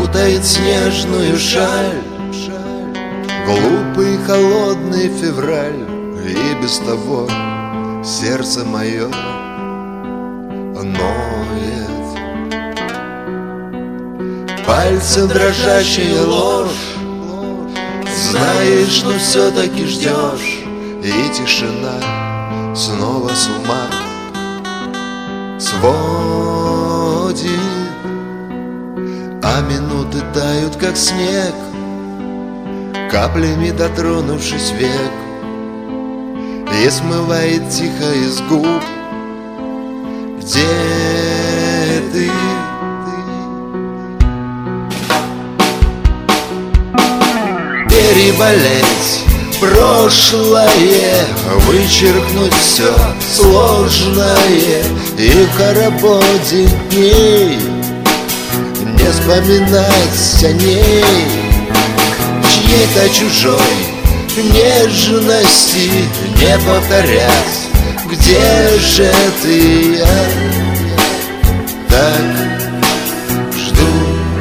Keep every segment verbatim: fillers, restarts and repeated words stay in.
кутает снежную шаль. Глупый холодный февраль, и без того сердце мое ноет. Пальцем дрожащая ложь, знаешь, но все-таки ждешь, и тишина снова с ума сводит. А минуты тают, как снег, каплями дотронувшись век, и смывает тихо из губ. Где ты? Переболеть прошлое, вычеркнуть все сложное, и в хороводе дней не вспоминать о ней, чьей-то чужой нежности не повторять. Где же ты? Я так жду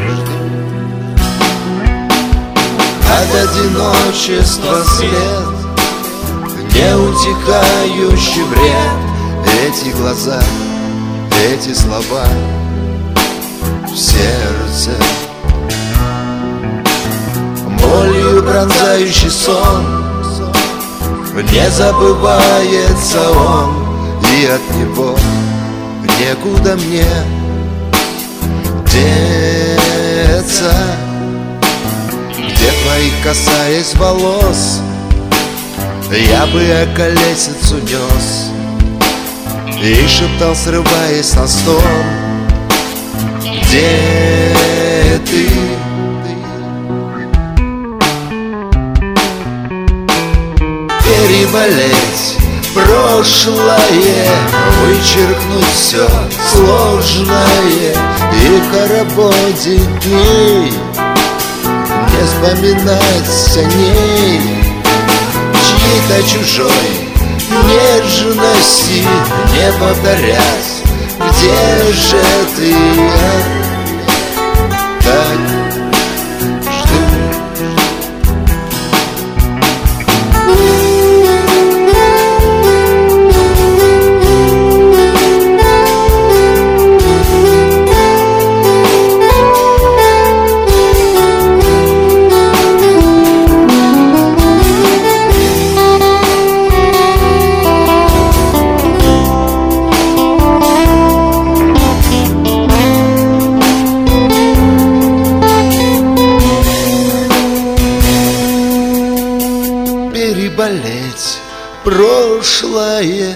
от одиночества след, неутихающий бред. Эти глаза, эти слова в сердце, болью пронзающий сон. Не забывается он, и от него некуда мне деться. Где твоих касаясь волос, я бы околесицу нес и шептал, срываясь на стон. Где ты? Переболеть прошлое, вычеркнуть все сложное, и в хороводе дней не вспоминать о ней, чьей-то чужой нежности не повторять. Где же ты? Я так жду. Переболеть прошлое,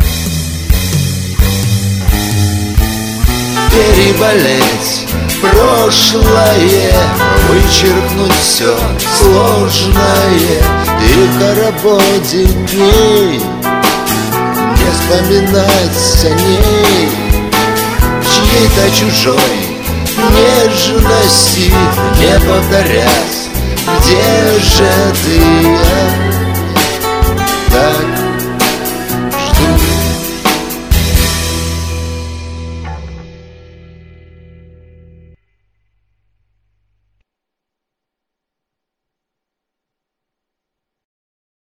переболеть прошлое, вычеркнуть все сложное, и в хороводе дней не вспоминать о ней, чьей-то чужой нежности не повторять. Где же ты?